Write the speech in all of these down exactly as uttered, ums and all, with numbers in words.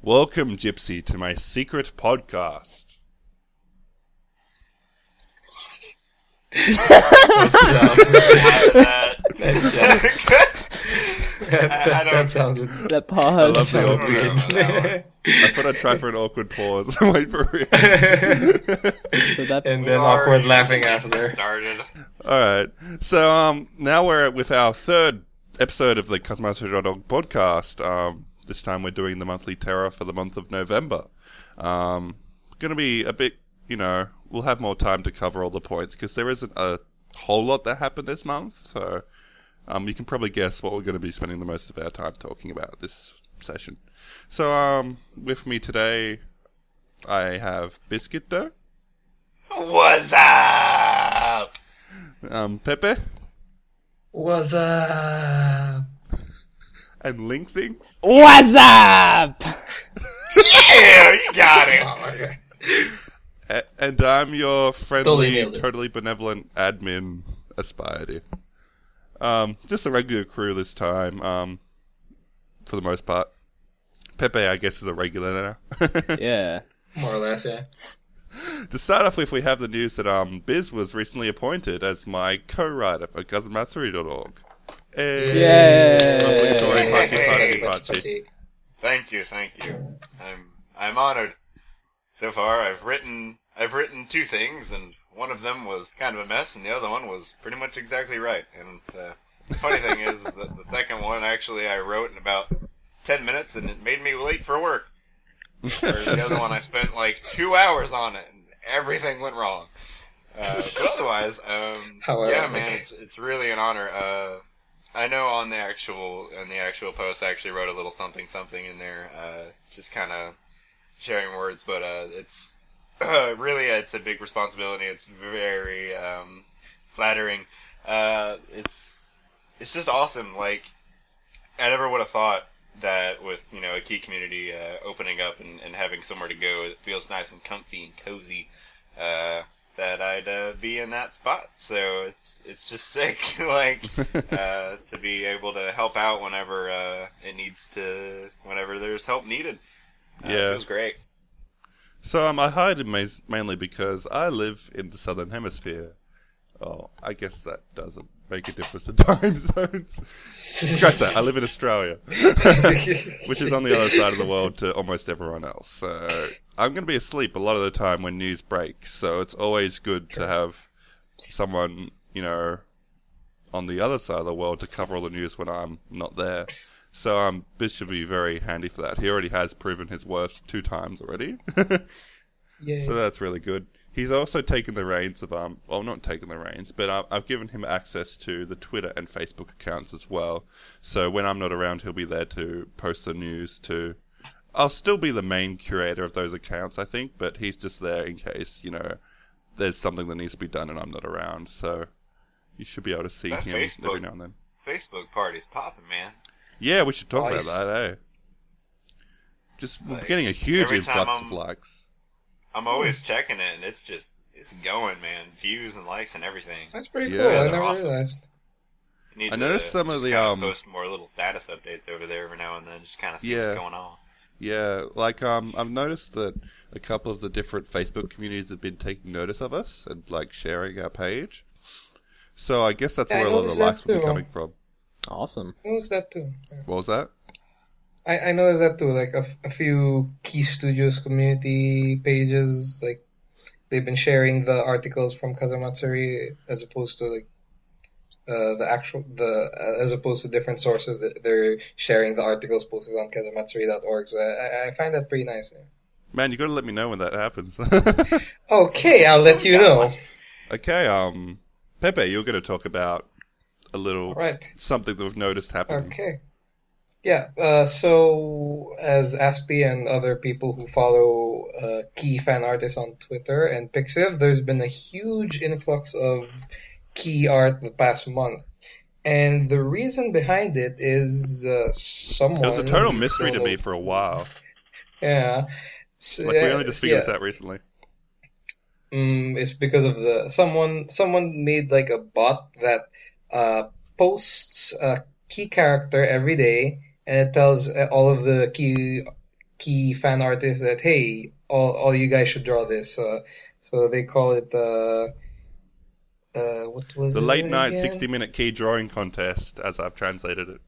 Welcome, Gypsy, to my secret podcast. Nice job. that. Nice job. that, that, I don't- that sounded. That I pause. love the sounded awkward. weird. I thought I'd try for an awkward pause and wait for it. So that and We then are awkward laughing just getting after. started. Alright, so um, now we're with our third episode of the Cosmomastery dot org podcast. Um, this time we're doing the monthly terror for the month of November. Um, gonna be a bit, you know, we'll have more time to cover all the points because there isn't a whole lot that happened this month, so um, you can probably guess what we're going to be spending the most of our time talking about this session. So, um, with me today, I have Biscuit Dough, What's up? um, Pepe, What's up? and Link Things. What's up? Yeah, you got it. Oh my god. A- and I'm your Totally friendly, nailed it. totally benevolent admin, Aspiredy. Um, just a regular crew this time, um, for the most part. Pepe, I guess, is a regular now. Yeah. More or less, yeah. To start off with, we have the news that um, Biz was recently appointed as my co-writer for Cosmomastery dot org. Hey. Yay. Lovely Tory, Hey, Pachi, hey, Pachi, Pachi. Thank you, thank you. I'm I'm honored. So far, I've written I've written two things, and one of them was kind of a mess, and the other one was pretty much exactly right. And uh, the funny thing is, is that the second one actually I wrote in about ten minutes, and it made me late for work. Whereas the other one I spent like two hours on it, and everything went wrong. Uh, but otherwise, um, How yeah, ironic. man, it's it's really an honor. Uh, I know on the actual on the actual post, I actually wrote a little something something in there, uh, just kind of sharing words. But uh, it's uh, really it's a big responsibility. It's very um, flattering. Uh, it's it's just awesome. Like I never would have thought that with you know a key community uh, opening up and, and having somewhere to go, it feels nice and comfy and cozy. Uh, that I'd uh, be in that spot, so it's it's just sick, like uh, to be able to help out whenever uh, it needs to, whenever there's help needed. Uh, Yeah. it feels great. So um, I hired him ma- mainly because I live in the Southern Hemisphere. Oh, I guess that doesn't make a difference to time zones. Scratch that. I live in Australia, which is on the other side of the world to almost everyone else. So I'm going to be asleep a lot of the time when news breaks. So it's always good to have someone, you know, on the other side of the world to cover all the news when I'm not there. So um, Biz should be very handy for that. He already has proven his worth two times already. Yeah. So that's really good. He's also taken the reins of, um, well, not taken the reins, but uh, I've given him access to the Twitter and Facebook accounts as well. So when I'm not around, he'll be there to post the news to. I'll still be the main curator of those accounts, I think, but he's just there in case, you know, there's something that needs to be done and I'm not around. So you should be able to see That him Facebook- every now and then. Facebook party's popping, man. Yeah, we should talk Nice. about that, eh? Just we're Like, getting a huge every time influx of I'm- likes. I'm always checking it, and it's just it's going, man. Views and likes and everything. That's pretty Yeah, cool. I they're never awesome. realized. You need I to noticed some of just the, kinda um, post more little status updates over there every now and then, just kind of see Yeah. what's going on. Yeah, like um, I've noticed that a couple of the different Facebook communities have been taking notice of us and like sharing our page. So I guess that's Yeah, I where a lot of noticed the that likes will be too. coming from. Awesome. I noticed that too. Yeah. What was that? I, I noticed that too. Like a, f- a few Key Studios community pages, like they've been sharing the articles from Kazamatsuri as opposed to like uh, the actual the uh, as opposed to different sources that they're sharing the articles posted on kazamatsuri dot org. So I, I find that pretty nice. Yeah. Man, you gotta let me know when that happens. Okay, I'll let you know. Okay, um, Pepe, you're gonna talk about a little All right. something that we've noticed happening. Okay. Yeah, uh, so as Aspie and other people who follow uh, Key fan artists on Twitter and Pixiv, there's been a huge influx of Key art the past month. And the reason behind it is uh, someone... It was a total who mystery to don't me know- for a while. Yeah. So, Like, we only just figured yeah. this out recently. Mm, it's because of the someone someone made like a bot that uh, posts a key character every day, and it tells uh, all of the key key fan artists that, hey, all all you guys should draw this. Uh, so they call it uh, uh, what was The it late night again? sixty minute key drawing contest, as I've translated it.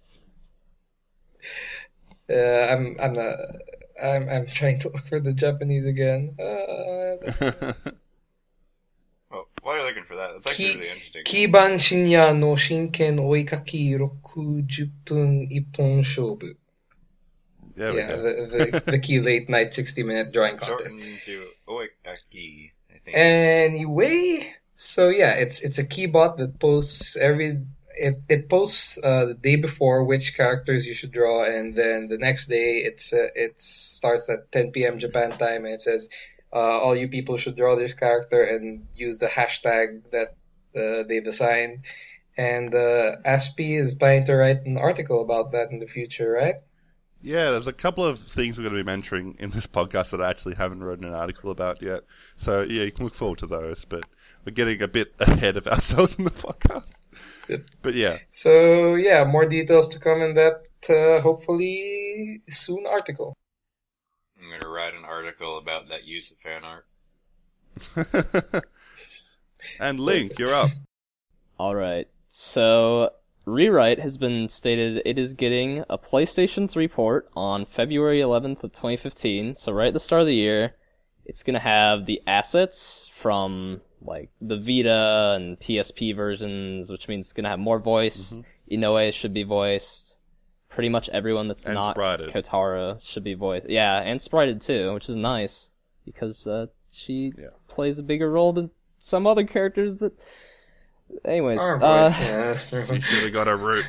Uh, I'm I'm not, I'm I'm trying to look for the Japanese again. Uh, Well, while you're looking for that, that's actually Ki- really interesting. キーバン深夜の真剣追いかきろくじゅっぷん一本勝負。 There we Yeah, go. the, the the key late night sixty minute drawing contest. Shortened to Oikaki, I think. Anyway, so yeah, it's it's a keybot that posts every it it posts uh, the day before which characters you should draw, and then the next day it's uh, it starts at ten p.m. Japan time, and it says uh, all you people should draw this character and use the hashtag that uh, they've assigned. And uh, Aspie is planning to write an article about that in the future, right? Yeah, there's a couple of things we're going to be mentioning in this podcast that I actually haven't written an article about yet. So, yeah, you can look forward to those, but we're getting a bit ahead of ourselves in the podcast. Good. But yeah, So yeah, more details to come in that uh, hopefully soon article. I'm going to write an article about that use of fan art. and Link, you're up. Alright, so Rewrite has been stated it is getting a PlayStation three port on February eleventh of twenty fifteen, so right at the start of the year. It's gonna have the assets from, like, the Vita and P S P versions, which means it's gonna have more voice. Mm-hmm. Inoue should be voiced. Pretty much everyone that's And not sprited. Kotaro should be voiced. Yeah, and sprited too, which is nice, because uh, she Yeah. plays a bigger role than some other characters that... Anyways, Our uh, voice, yeah, that's true. She should have got a root.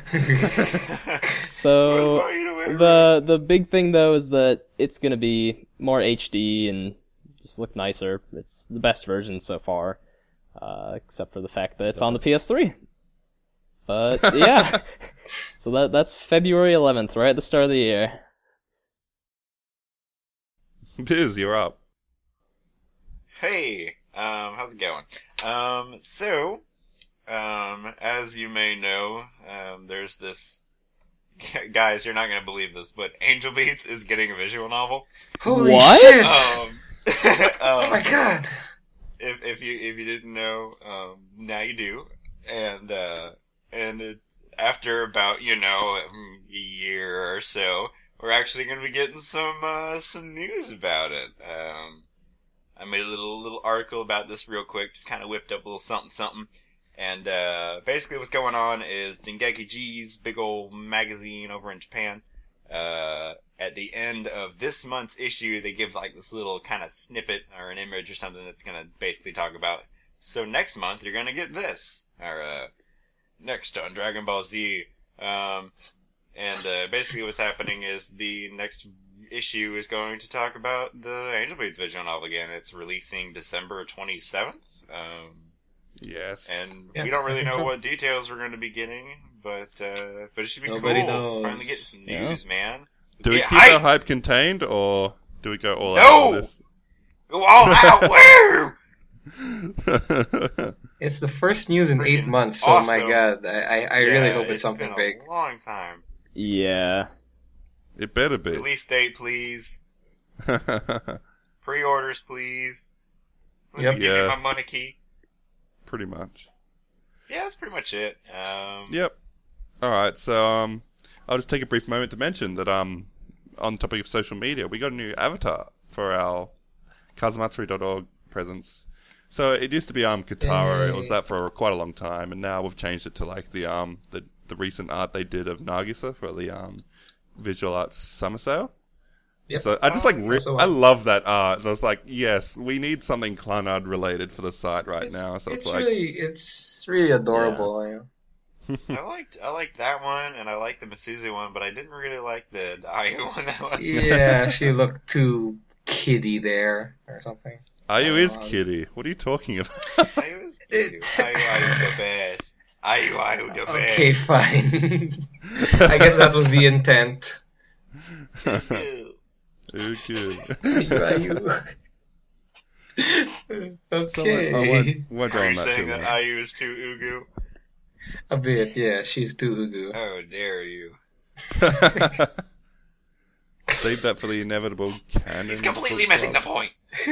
so Where's my Inoue? the the big thing though is that it's gonna be more H D and just look nicer. It's the best version so far, uh, except for the fact that it's on the P S three. But yeah, so that that's February eleventh, right at the start of the year. Biz, you're up. Hey, um, how's it going? Um, so, um, as you may know, um, there's this, guys, you're not gonna believe this, but Angel Beats is getting a visual novel. Holy What? shit! Um, Oh my um, god! if, if you, if you didn't know, um, now you do. And, uh, and it's after about, you know, a year or so, we're actually gonna be getting some, uh, some news about it. Um, I made a little little article about this real quick, just kind of whipped up a little something something. And uh, basically what's going on is Dengeki G's big old magazine over in Japan. Uh, at the end of this month's issue, they give like this little kind of snippet or an image or something that's going to basically talk about, so next month you're going to get this. Or uh, next on Dragon Ball Z. Um, and uh, basically what's happening is the next issue is going to talk about the Angel Beats visual novel again. It's releasing December twenty-seventh. Um, Yes. and Yeah, we don't I really think know so. what details we're going to be getting, but uh, but it should be Nobody cool. knows. Finally getting some Yeah. news, man. do we Get keep hype! our hype contained, or do we go all No! out on Go all out! Woo! this? It's the first news in eight Freaking months, so awesome. my god, I, I, I really Yeah, hope it's something been big. a long time. Yeah. It better be. Release date, please. Pre-orders, please. Let Yep. me give Yeah. you my money key. Pretty much. Yeah, that's pretty much it. Um, Yep. Alright, so um I'll just take a brief moment to mention that um on the topic of social media, we got a new avatar for our kazumatsuri dot org presence. So it used to be um Katara, it was that for quite a long time, and now we've changed it to like the um the, the recent art they did of Nagisa for the um visual arts summer sale. Yep. So I just like Oh, re- that's the I one. love that art. So I was like, yes, we need something Clannad related for the site right It's, now. So it's, it's like really, it's really adorable. you know. I liked I liked that one, and I liked the Masuzu one, but I didn't really like the, the Ayu one. That one. Yeah, she looked too kiddie there or something. Ayu is Um, kitty. What are you talking about? Ayu is cute. It- Ayu Ayu the best. Ayu Ayu the best. Okay, fine. I guess that was the intent. Ew. Ooh, good. Ayu, Ayu. Okay. I won't, won't Are go you on that too saying that much. Ayu is too ugu? A bit, yeah. She's too ugu. How dare you? So Save that for the inevitable canon. He's completely missing the point.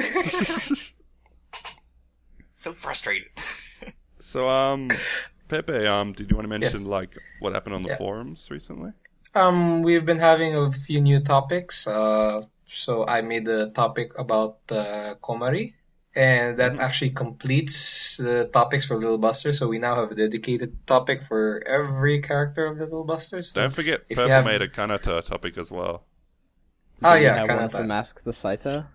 So frustrated. So, um, Pepe, um, did you want to mention Yes. like what happened on the Yeah. forums recently? Um, we've been having a few new topics. Uh, so I made a topic about uh, Komari, and that Mhm. actually completes the topics for Little Buster. So we now have a dedicated topic for every character of Little Buster. So Don't forget, if Purple you have- made a Kanata topic as well. Oh Do we yeah, have one for Kanata. Mask the Saito?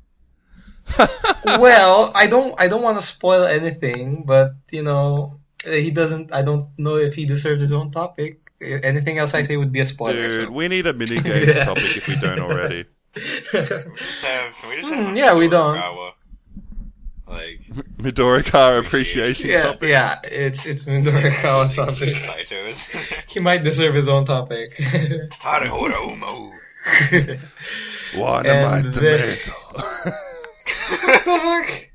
Well, I don't, I don't want to spoil anything, but you know, uh, he doesn't. I don't know if he deserves his own topic. Uh, Anything else I say would be a spoiler. Dude, So. we need a minigames Yeah. topic if we don't already. Just have, can we just have Hmm, a yeah, we don't. Furukawa? Like, Midorikawa appreciation yeah, topic. yeah, it's it's Midorikawa topic. Saitos. He might deserve his own topic. Harahura Umo. One And of my then- tomato. What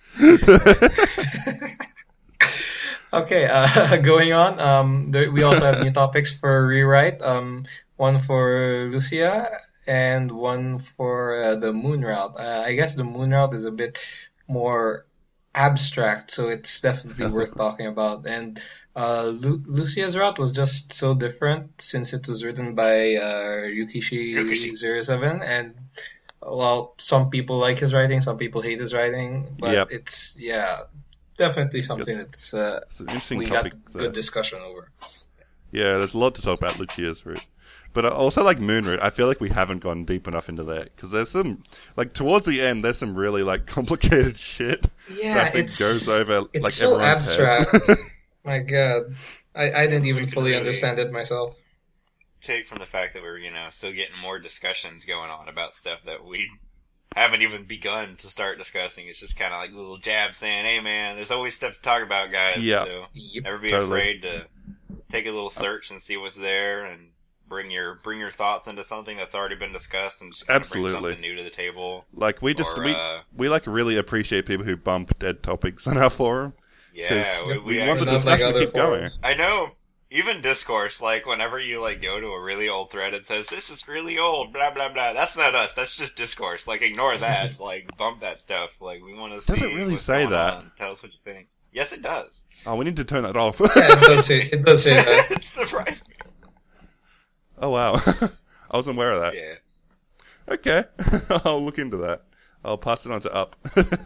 the fuck? Okay, uh, going on. Um, there, we also have new topics for rewrite. Um, one for Lucia and one for uh, the moon route. Uh, I guess the moon route is a bit more abstract, so it's definitely worth talking about. And uh, Lu- Lucia's route was just so different since it was written by uh, Ryukishi Ryukishi. zero seven, and well, some people like his writing, some people hate his writing, but Yep. it's yeah, definitely something Yes. that's uh, It's an interesting we got topic. good there. discussion over. Yeah, there's a lot to talk about Lucia's route. But I also like Moon Route. I feel like we haven't gone deep enough into that because there's some like towards the end there's some really like complicated shit Yeah, that I think it's goes over it's like so everyone's head. abstract. My God, I, I didn't even We can fully really- understand it myself. Take from the fact that we're, you know, still getting more discussions going on about stuff that we haven't even begun to start discussing. It's just kind of like little jabs saying, hey man, there's always stuff to talk about, guys. Yeah. So Yep. never be Totally. afraid to take a little search and see what's there and bring your bring your thoughts into something that's already been discussed and just kind of bring Absolutely. something new to the table. Like we just Or, we uh, we like really appreciate people who bump dead topics on our forum. Yeah, 'Cause we, we, we want the actually, Not like discussion other to keep going. forums. I know. Even Discourse, like, whenever you, like, go to a really old thread, it says, this is really old, blah, blah, blah. That's not us. That's just Discourse. Like, ignore that. Like, bump that stuff. Like, we want to see Does it really what's say going that? on. Tell us what you think. Yes, it does. Oh, we need to turn that off. Yeah, it does say it does say that. It surprised me. Oh wow, I wasn't aware of that. Yeah. Okay, I'll look into that. I'll pass it on to Up.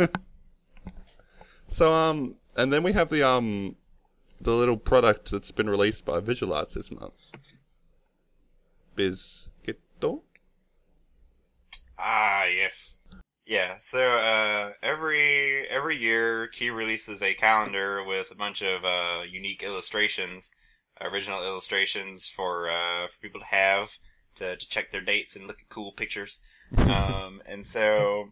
So um, and then we have the um, the little product that's been released by Visual Arts this month. Bizkitto? Ah, yes. Yeah, so, uh, every, every year, Key releases a calendar with a bunch of, uh, unique illustrations, original illustrations for, uh, for people to have, to, to check their dates and look at cool pictures. Um, and so,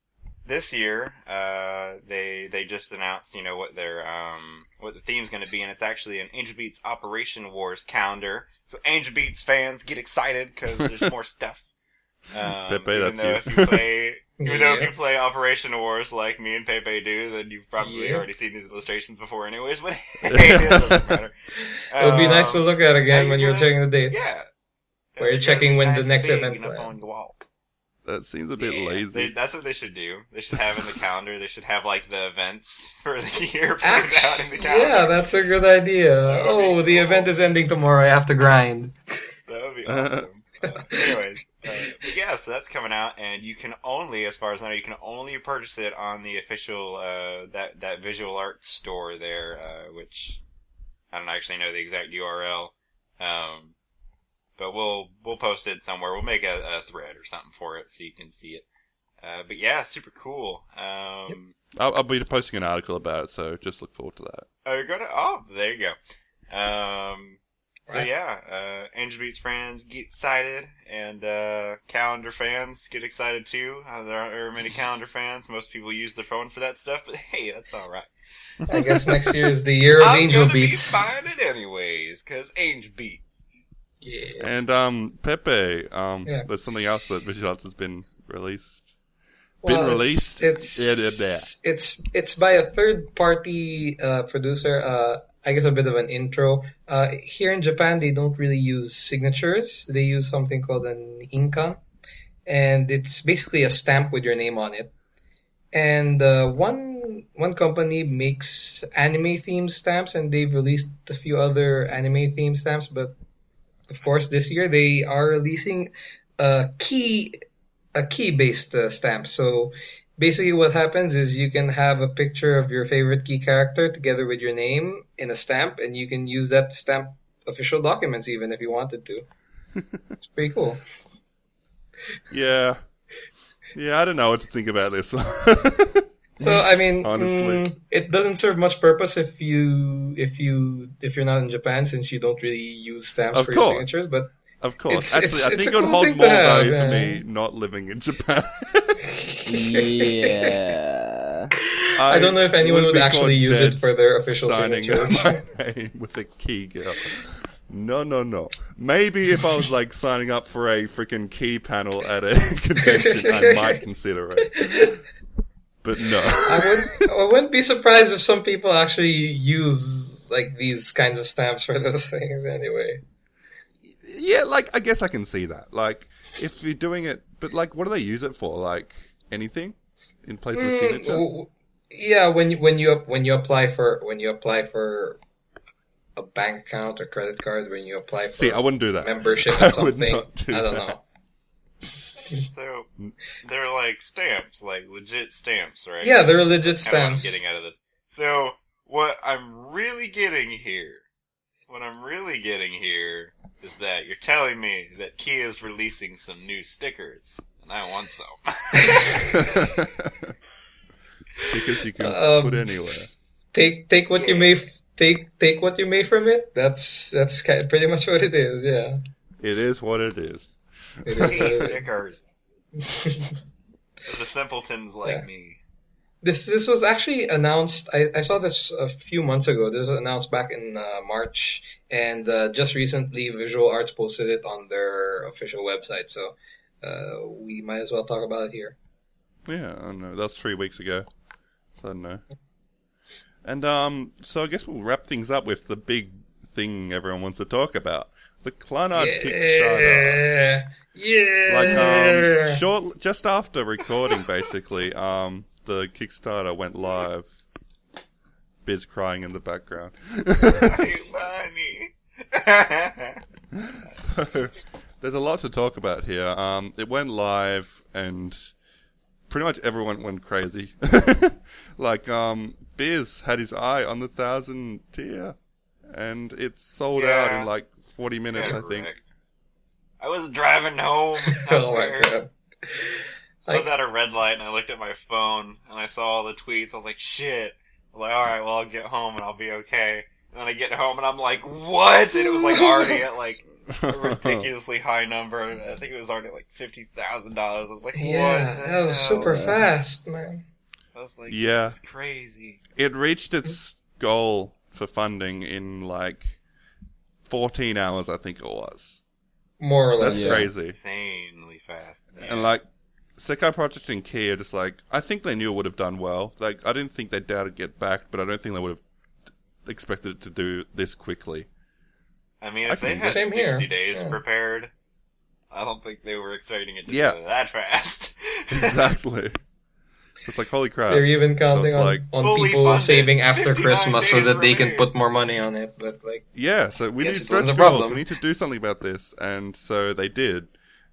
this year, uh, they, they just announced, you know, what their, um, what the theme's gonna be, and it's actually an Angel Beats Operation Wars calendar. So Angel Beats fans, get excited, cause there's more stuff. Um, Pepe, even that's though you. if you play, even though if Yeah. you play Operation Wars like me and Pepe do, then you've probably Yeah. already seen these illustrations before anyways, but hey, it doesn't matter. It would be nice to Um, look at again yeah, when you you're wanna- checking the dates. Yeah. Where you're It's checking gonna be when the nice next big event enough plans. on the wall. That seems a bit Yeah, lazy. they- that's what they should do. They should have in the calendar, they should have like the events for the year printed Act- out in the calendar. yeah, that's a good idea. That would Oh, be the cool. event is ending tomorrow. I have to grind. That would be awesome. uh, anyways, uh, but yeah, so that's coming out, and you can only, as far as I know, you can only purchase it on the official uh, that that visual arts store there, uh, which I don't actually know the exact U R L, um, but we'll we'll post it somewhere. We'll make a, a thread or something for it so you can see it. Uh, but yeah, super cool. Um, I'll, I'll be posting an article about it, so just look forward to that. Oh, you're gonna? Oh, there you go. Um, so Right. yeah, uh, Angel Beats fans get excited, and uh, calendar fans get excited too. Uh, there aren't very many calendar fans. Most people use their phone for that stuff, but hey, that's all right. I guess next year is the year of I'm Angel gonna Beats. be buying it anyways, cause Angel Beats. Yeah. And um, Pepe, um, Yeah. there's something else that Visual Arts has been released. Well, been it's- released. It's Yeah, yeah, yeah. it's it's by a third party uh, producer. Uh, I guess a bit of an intro. Uh, here in Japan, they don't really use signatures. They use something called an inkan, and it's basically a stamp with your name on it. And uh, one one company makes anime themed stamps, and they've released a few other anime themed stamps. But of course, this year they are releasing a key a key based uh, stamp. So basically, what happens is you can have a picture of your favorite key character together with your name in a stamp, and you can use that to stamp official documents, even if you wanted to. It's pretty cool. Yeah. Yeah, I don't know what to think about this. So I mean, Honestly. mm, it doesn't serve much purpose if you if you if you're not in Japan, since you don't really use stamps Of for course. your signatures. But Of course. It's- Actually, it's- I it's think a it would cool hold thing to more have, value for yeah. me not living in Japan. Yeah. I don't know if anyone would would be actually caught use it dead for their official signing signatures. my name with a key, girl. No, no, no. Maybe if I was like signing up for a freaking key panel at a convention, I might consider it. But no. I would I wouldn't be surprised if some people actually use like these kinds of stamps for those things anyway. Yeah, like I guess I can see that. Like if you're doing it, but like, what do they use it for? Like anything in place of a Mm, signature? w- yeah, when you when you when you apply for when you apply for a bank account or credit card, when you apply for See, I wouldn't do that. membership I or would something, not do I don't that. know. So they're like stamps, like legit stamps, right? Yeah, they're legit That's kinda what I'm stamps. getting out of this. So what I'm really getting here, what I'm really getting here is that you're telling me that Kia is releasing some new stickers, and I want some. Stickers you can Um, put anywhere. Take take what you may f- take take what you may from it. That's that's ki- pretty much what it is. Yeah, It is what it is. it is what Hey, it stickers is. for the simpletons like Yeah. me. This this was actually announced. I, I saw this a few months ago. This was announced back in uh, March, and uh, just recently, Visual Arts posted it on their official website. So uh, we might as well talk about it here. Yeah, I don't know. That was three weeks ago. So I don't know. And um, so I guess we'll wrap things up with the big thing everyone wants to talk about: the Kleinard Kickstarter. Yeah, yeah. Like um, short, just after recording, basically, um, the Kickstarter went live. Biz crying in the background. Hey, money. So, there's a lot to talk about here. Um, it went live, and pretty much everyone went crazy. Like, um, Biz had his eye on the thousand tier, and it sold out Yeah. in like forty minutes, I think. Correct. I was driving home. Oh my god. I was at a red light and I looked at my phone and I saw all the tweets. I was like, shit. I was like, alright, well, I'll get home and I'll be okay. And then I get home and I'm like, what? And it was like already at like a ridiculously high number. I think it was already like fifty thousand dollars. I was like, what? Yeah, the that was hell? super fast, man. I was like, Yeah. this is crazy. It reached its goal for funding in like fourteen hours, I think it was. More or less. That's yeah. crazy. Insanely fast. Man. And like, Sekai Project and Key are just like, I think they knew it would have done well. Like, I didn't think they doubted get backed, but I don't think they would have expected it to do this quickly. I mean, I if they can- had Same here. sixty days Yeah. prepared, I don't think they were expecting it to Yeah. go that fast. Exactly. It's like, holy crap. They're even counting So it's on, like- on Fully people funded, saving after fifty-nine Christmas so days that they can remaining. put more money on it. But like, Yeah, so we need Guess it stretch wasn't a goals. problem. We need to do something about this. And so they did.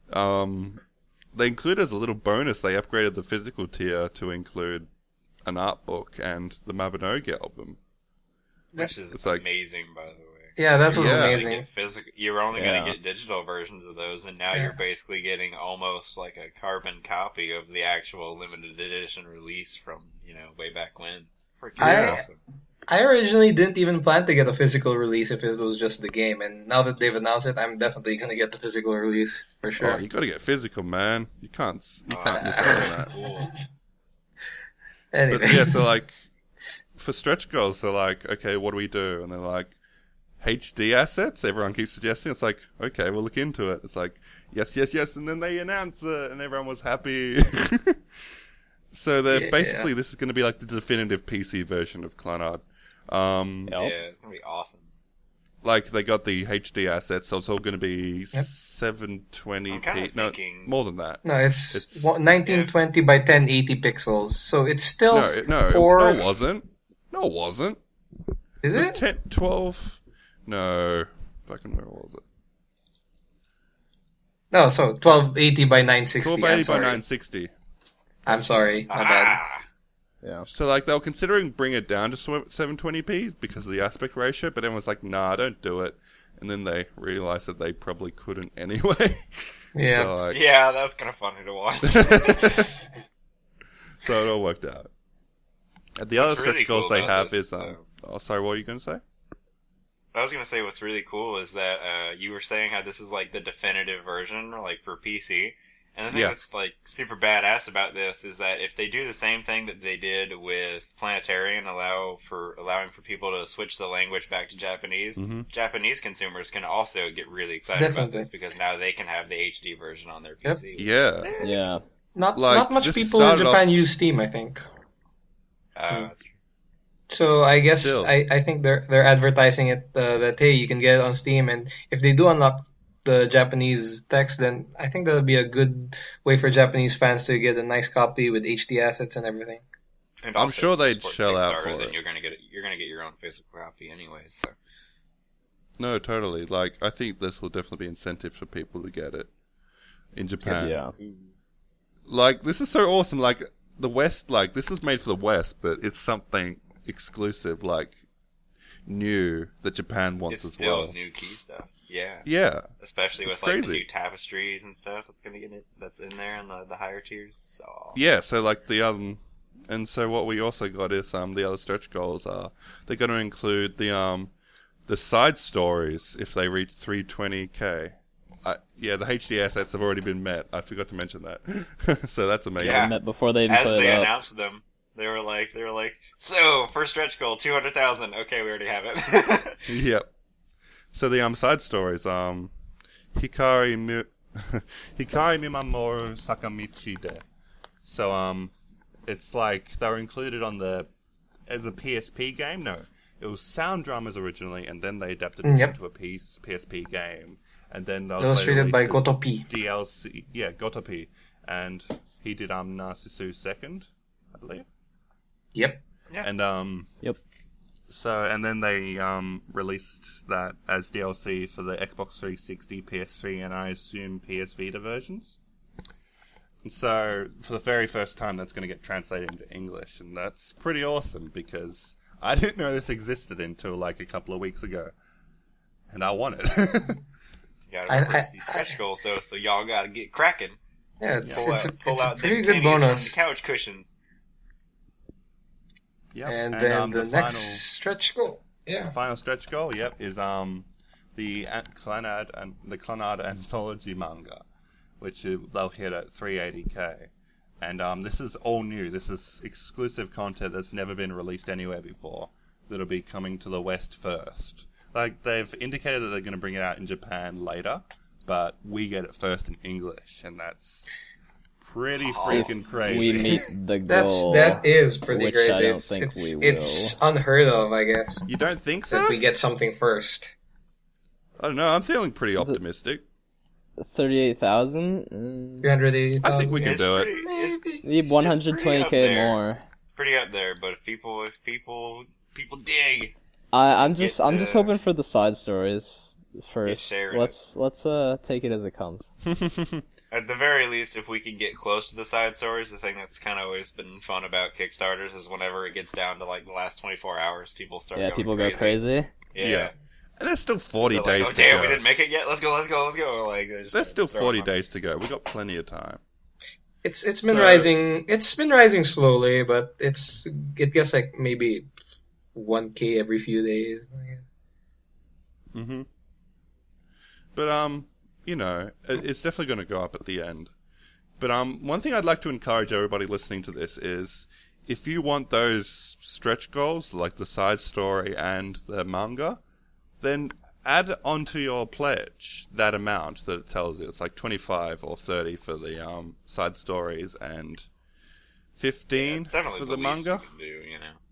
Um, they included as a little bonus, they upgraded the physical tier to include an art book and the Mabinogi album. Which is It's like- amazing, by the way. yeah, that was Yeah. You're gonna amazing. get physical, you were only Yeah. going to get digital versions of those, and now Yeah. you're basically getting almost like a carbon copy of the actual limited edition release from, you know, way back when. Freaking I- awesome. I originally didn't even plan to get a physical release if it was just the game, and now that they've announced it, I'm definitely gonna get the physical release for Oh, sure. you gotta get physical, man. You can't, you Oh, can't miss out on that. cool. Anyway, But yeah, so like, for stretch goals, they're like, okay, what do we do? And they're like, H D assets? Everyone keeps suggesting. It's like, okay, we'll look into it. It's like, yes, yes, yes, and then they announce it, and everyone was happy. So they're Yeah. basically, this is going to be like the definitive P C version of Kleinard. Um, Yep. Yeah, it's going to be awesome. like they got the H D assets, so it's all going to be Yep. seven twenty I'm p. kinda No, thinking- more than that. No, it's, It's- one- nineteen twenty by ten eighty pixels, so it's still No, it- no, four. no, it wasn't. No, it wasn't. Is It was it? ten, twelve. No, fucking where was it? No, so twelve eighty by nine sixty. twelve eighty I'm by sorry. nine sixty. I'm sorry. My bad. Ah, Yeah. So like they were considering bring it down to seven twenty p because of the aspect ratio, but everyone's like, nah, don't do it. And then they realized that they probably couldn't anyway. Yeah. So, like, yeah, that's kind of funny to watch. so it all worked out. And the other What's really stretch goals cool they about have this, is um. though- Oh, sorry, what were you going to say? I was gonna say what's really cool is that uh, you were saying how this is like the definitive version, like for P C. And the thing Yeah. that's like super badass about this is that if they do the same thing that they did with Planetarian, allow for allowing for people to switch the language back to Japanese, Mhm. Japanese consumers can also get really excited about Definitely. this because now they can have the H D version on their Yep. P C. Yeah. Yeah. Not Like, not much this people in started Japan off- use Steam, I think. Uh, that's true. So I guess Still. I, I think they're they're advertising it uh, that hey, you can get it on Steam, and if they do unlock the Japanese text, then I think that'll be a good way for Japanese fans to get a nice copy with H D assets and everything. And I'm also, sure if you they'd support shell out Kickstarter, for then it. you're gonna get it, you're gonna get your own physical copy anyways. So. No, totally. Like, I think this will definitely be incentive for people to get it in Japan. Yeah. Like, this is so awesome. Like, the West, like, this is made for the West, but it's something exclusive, like, new that Japan wants It's as still well. new key stuff. Yeah. Yeah. Especially It's with like the crazy. new tapestries and stuff that's gonna get it that's in there in the, the higher tiers. So Yeah, so, like, the, um, and so what we also got is, um, the other stretch goals are, they're going to include the, um, the side stories if they reach three twenty k. Uh, yeah, the H D assets have already been met. I forgot to mention that. So that's amazing. Yeah. Met before they even as put they it up. announced them, they were like they were like, so first stretch goal, two hundred thousand. Okay, we already have it. Yep. So the um side stories, um Hikari Mi- Hikari Mimamoru Sakamichi de. So um it's like they were included on the as a P S P game, no. It was Sound Dramas originally and then they adapted it Yep. into a P S P game. And then that was Illustrated by later released as Gotopi. D L C yeah, Gotopi. And he did um Narcissu second, I believe. Yep. And um Yep. so, and then they um, released that as D L C for the Xbox three sixty, P S three, and I assume P S Vita versions. And so, for the very first time, that's going to get translated into English, and that's pretty awesome because I didn't know this existed until like a couple of weeks ago, and I want it. Yeah, I- remember I- it's the stretch goal, so so y'all gotta get cracking. Yeah, it's Pull it's out, a, pull it's a out them pretty good pennies from bonus. the couch cushions. Yep. And then um, the, the next final- stretch goal. Yeah. Final stretch goal, yep, is um the Ant- Clannad and the Clannad anthology manga, which is, they'll hit at three eighty k, and um this is all new. This is exclusive content that's never been released anywhere before. That'll be coming to the West first. Like they've indicated that they're going to bring it out in Japan later, but we get it first in English, and that's pretty freaking crazy. We meet the goal. That's that is pretty which crazy. I don't it's think it's, we it's unheard of, I guess, You don't think so? that we get something first. I don't know. I'm feeling pretty optimistic. thirty-eight thousand? Mm, three hundred eighty thousand. I think we can It's do it. pretty, it's Maybe. need one hundred twenty up k there. more. pretty up there, but if people if people people dig, I, I'm just Get I'm just the- hoping for the side stories first. sharing Let's let's uh take it as it comes. at the very least, if we can get close to the side stories, the thing that's kind of always been fun about Kickstarters is whenever it gets down to like the last twenty-four hours, people start Yeah, going people crazy. go crazy. Yeah. Yeah. And there's still forty They're like, days oh to damn, go. we didn't make it yet. Let's go, let's go, let's go. Like they just There's still start throwing forty them. days to go. We got plenty of time. It's it's been So- rising. It's been rising slowly, but it's it gets like maybe one k every few days. I guess. hmm But um, you know, it, it's definitely going to go up at the end. But um, one thing I'd like to encourage everybody listening to this is, if you want those stretch goals like the side story and the manga, then add onto your pledge that amount that it tells you. It's like twenty-five or thirty for the um side stories and Yeah, fifteen it's definitely for the, the least manga. we can do, you know.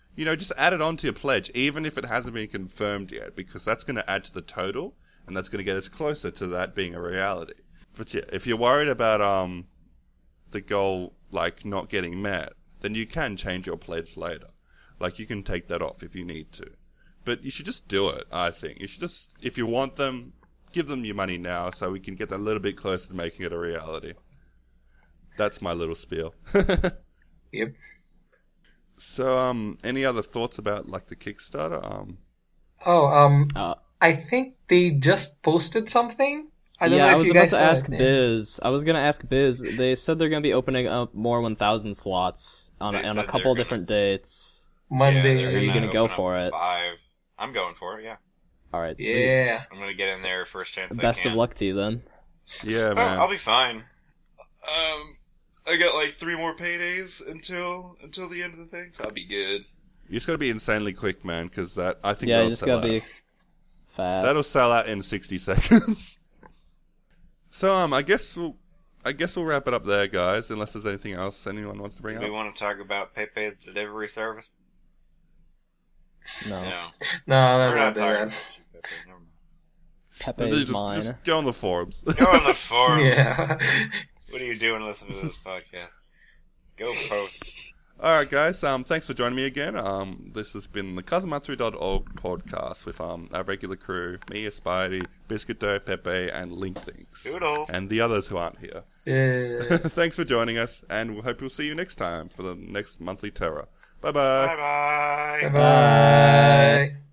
you know, just add it onto your pledge, even if it hasn't been confirmed yet, because that's going to add to the total, and that's going to get us closer to that being a reality. But yeah, if you're worried about um the goal like not getting met, then you can change your pledge later. Like, you can take that off if you need to. But you should just do it, I think. You should just, if you want them, give them your money now so we can get a little bit closer to making it a reality. That's my little spiel. Yep. So, um, any other thoughts about, like, the Kickstarter? Um, Oh, um, Uh, I think they just posted something. I don't yeah, know I if was you about guys to saw ask it. Biz. I was gonna ask Biz. They said they're gonna be opening up more one thousand slots on, They on said a they're couple gonna- different dates. Monday. Yeah, Are you they're gonna go open up for it? Five. I'm going for it. Yeah. All right, sweet. Yeah. I'm gonna get in there first chance I Best can. of luck to you then. yeah, Oh, man. I'll be fine. Um, I got like three more paydays until until the end of the thing, so I'll be good. You just gotta be insanely quick, man, because that, I think Yeah, that'll you just sell gotta out. be fast. That'll sell out in sixty seconds. So, um, I guess we'll, I guess we'll wrap it up there, guys, unless there's anything else anyone wants to bring Do we up. want to talk about Pepe's delivery service? No, No. No, We're no, not no, talking no. about Pepe. Never mind. Pepe just, is mine. just go on the forums. Go on the forums. Yeah. What are you doing listening to this podcast? Go post. Alright, guys, um, thanks for joining me again. Um, this has been the Kazumatsu dot org podcast with um our regular crew, me, Spidey, Biscuit Dough, Pepe, and Link Thinks. Doodles. And the others who aren't here. Yeah. Thanks for joining us, and we hope we'll see you next time for the next monthly terror. Bye-bye. Bye bye. Bye bye.